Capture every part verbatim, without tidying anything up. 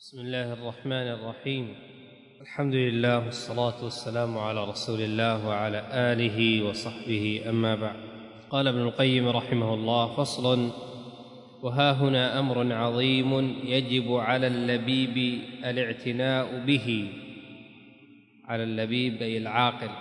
بسم الله الرحمن الرحيم. الحمد لله والصلاة والسلام على رسول الله وعلى آله وصحبه، أما بعد. قال ابن القيم رحمه الله: فصل: وها هنا أمر عظيم يجب على اللبيب الاعتناء به. على اللبيب أي العاقل،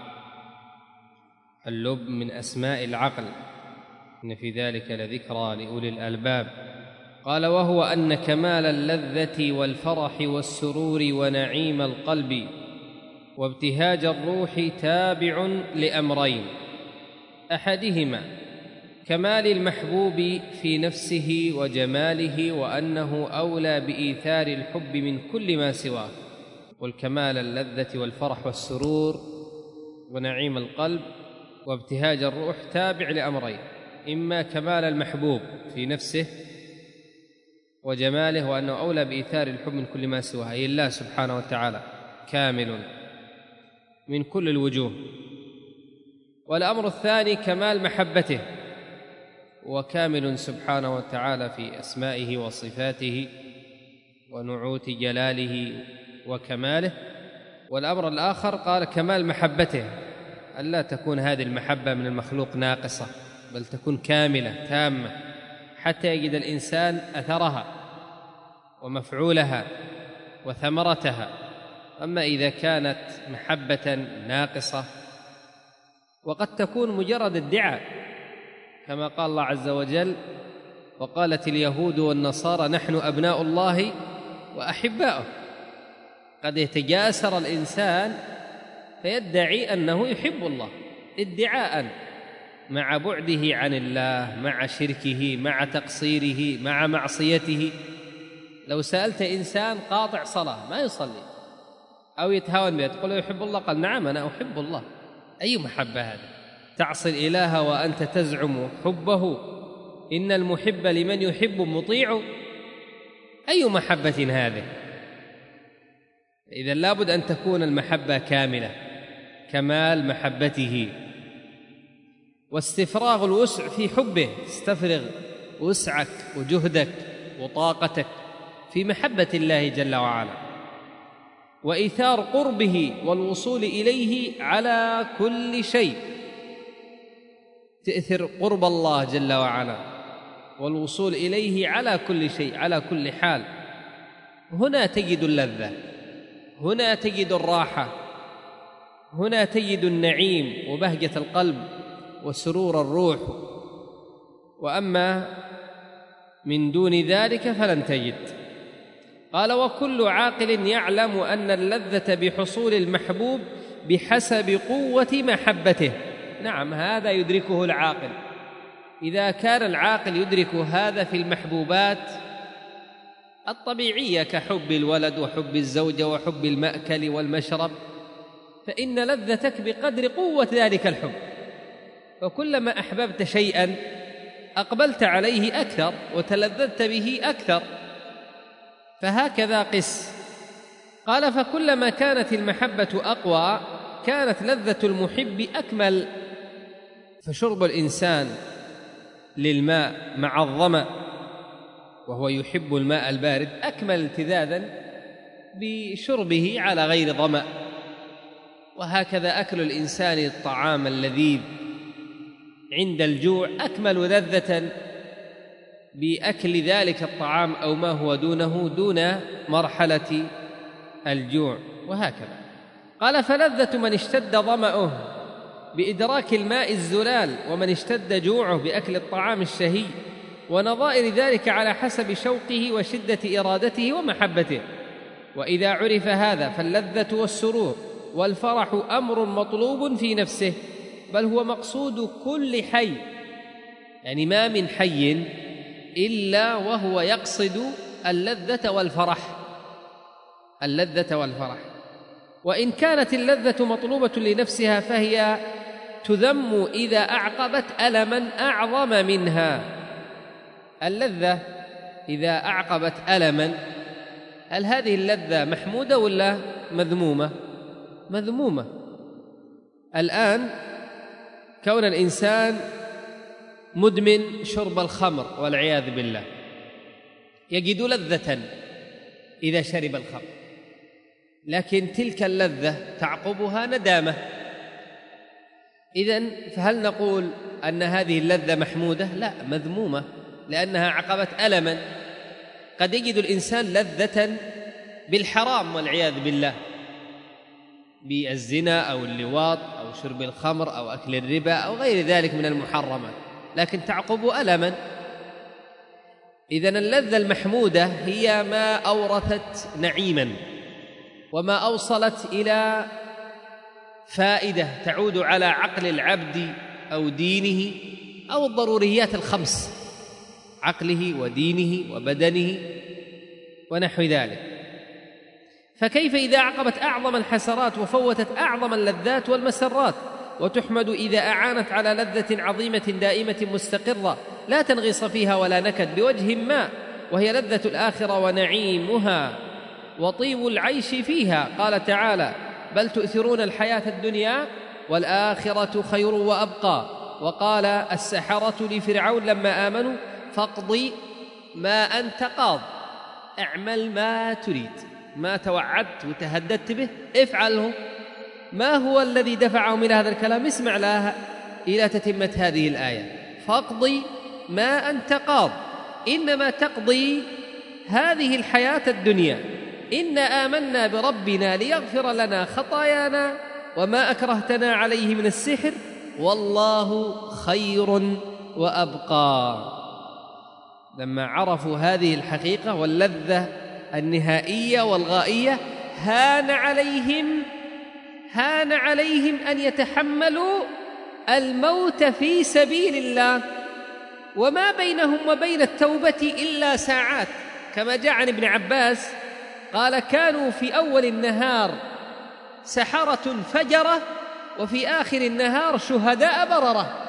اللب من أسماء العقل، إن في ذلك لذكرى لأولي الألباب. قال: وهو أن كمال اللذة والفرح والسرور ونعيم القلب وابتهاج الروح تابع لأمرين: أحدهما كمال المحبوب في نفسه وجماله، وأنه أولى بإيثار الحب من كل ما سواه. والكمال اللذة والفرح والسرور ونعيم القلب وابتهاج الروح تابع لأمرين: إما كمال المحبوب في نفسه وجماله، وأنه أولى بإيثار الحب من كل ما سواه، أي الله سبحانه وتعالى كامل من كل الوجوه. والأمر الثاني كمال محبته، وكامل سبحانه وتعالى في أسمائه وصفاته ونعوت جلاله وكماله. والأمر الآخر قال كمال محبته، ألا تكون هذه المحبة من المخلوق ناقصة، بل تكون كاملة تامة حتى يجد الإنسان أثرها ومفعولها وثمرتها. أما إذا كانت محبة ناقصة، وقد تكون مجرد ادعاء، كما قال الله عز وجل: وقالت اليهود والنصارى نحن أبناء الله وأحباؤه. قد يتجاسر الإنسان فيدعي أنه يحب الله ادعاء، مع بعده عن الله، مع شركه، مع تقصيره، مع معصيته. لو سألت إنسان قاطع صلاة ما يصلي أو يتهاون بها، تقول يحب الله؟ قال نعم أنا أحب الله. أي محبة هذه؟ تعصي الإله وأنت تزعم حبه، إن المحب لمن يحب مطيع. أي محبة هذه؟ إذن لابد أن تكون المحبة كاملة، كمال محبته، واستفراغ الوسع في حبه، استفرغ وسعك وجهدك وطاقتك في محبة الله جل وعلا، وإيثار قربه والوصول إليه على كل شيء. تأثر قرب الله جل وعلا والوصول إليه على كل شيء، على كل حال. هنا تجد اللذة، هنا تجد الراحة، هنا تجد النعيم وبهجة القلب وسرور الروح. وأما من دون ذلك فلن تجد. قال: وكل عاقل يعلم أن اللذة بحصول المحبوب بحسب قوة محبته. نعم، هذا يدركه العاقل. إذا كان العاقل يدرك هذا في المحبوبات الطبيعية كحب الولد وحب الزوجة وحب المأكل والمشرب، فإن لذتك بقدر قوة ذلك الحب. وكلما أحببت شيئا أقبلت عليه أكثر وتلذذت به أكثر، فهكذا قس. قال: فكلما كانت المحبة أقوى كانت لذة المحب أكمل. فشرب الإنسان للماء مع الظمأ وهو يحب الماء البارد أكمل التذاذا بشربه على غير ظمأ. وهكذا أكل الإنسان الطعام اللذيذ عند الجوع أكمل لذة بأكل ذلك الطعام أو ما هو دونه دون مرحلة الجوع، وهكذا. قال: فلذة من اشتد ظمأه بإدراك الماء الزلال، ومن اشتد جوعه بأكل الطعام الشهي، ونظائر ذلك على حسب شوقه وشدة إرادته ومحبته. وإذا عرف هذا فاللذة والسرور والفرح أمر مطلوب في نفسه، بل هو مقصود كل حي. يعني ما من حي إلا وهو يقصد اللذة والفرح، اللذة والفرح. وإن كانت اللذة مطلوبة لنفسها فهي تذم إذا أعقبت ألما أعظم منها. اللذة إذا أعقبت ألما، هل هذه اللذة محمودة ولا مذمومة؟ مذمومة. الآن كون الإنسان مدمن شرب الخمر والعياذ بالله يجد لذة إذا شرب الخمر، لكن تلك اللذة تعقبها ندامة. إذن فهل نقول أن هذه اللذة محمودة؟ لا، مذمومة، لأنها عقبت ألما. قد يجد الإنسان لذة بالحرام والعياذ بالله، بالزنا أو اللواط أو شرب الخمر أو أكل الربا أو غير ذلك من المحرمات، لكن تعقب ألما. إذن اللذة المحمودة هي ما أورثت نعيما وما أوصلت إلى فائدة تعود على عقل العبد أو دينه أو الضروريات الخمس، عقله ودينه وبدنه ونحو ذلك. فكيف إذا عقبت أعظم الحسرات وفوتت أعظم اللذات والمسرات؟ وتحمد إذا أعانت على لذة عظيمة دائمة مستقرة لا تنغص فيها ولا نكد بوجه ما، وهي لذة الآخرة ونعيمها وطيب العيش فيها. قال تعالى: بل تؤثرون الحياة الدنيا والآخرة خير وأبقى. وقال السحرة لفرعون لما آمنوا: فاقضي ما أنت قاض، اعمل ما تريد، ما توعدت وتهددت به افعله. ما هو الذي دفعهم إلى هذا الكلام؟ اسمع لها إلى تتمة هذه الآية: فاقضي ما أنت قاض، إنما تقضي هذه الحياة الدنيا، إنا آمنا بربنا ليغفر لنا خطايانا وما أكرهتنا عليه من السحر والله خير وأبقى. لما عرفوا هذه الحقيقة واللذة النهائية والغائية هان عليهم هان عليهم أن يتحملوا الموت في سبيل الله، وما بينهم وبين التوبة إلا ساعات، كما جاء عن ابن عباس قال: كانوا في أول النهار سحرة فجرة وفي آخر النهار شهداء بررة.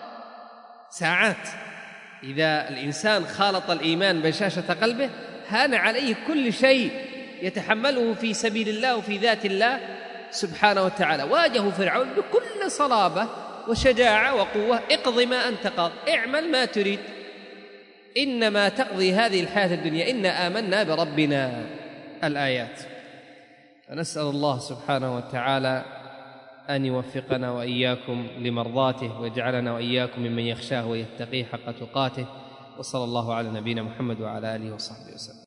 ساعات. إذا الإنسان خالط الإيمان بشاشة قلبه هان عليه كل شيء يتحمله في سبيل الله وفي ذات الله سبحانه وتعالى. واجهوا فرعون بكل صلابة وشجاعة وقوة: اقض ما أنت قاض، اعمل ما تريد، إنما تقضي هذه الحياة الدنيا، إنا آمنا بربنا. الآيات. فنسأل الله سبحانه وتعالى أن يوفقنا وإياكم لمرضاته ويجعلنا وإياكم ممن يخشاه ويتقيه حق تقاته، وصلى الله على نبينا محمد وعلى آله وصحبه وسلم.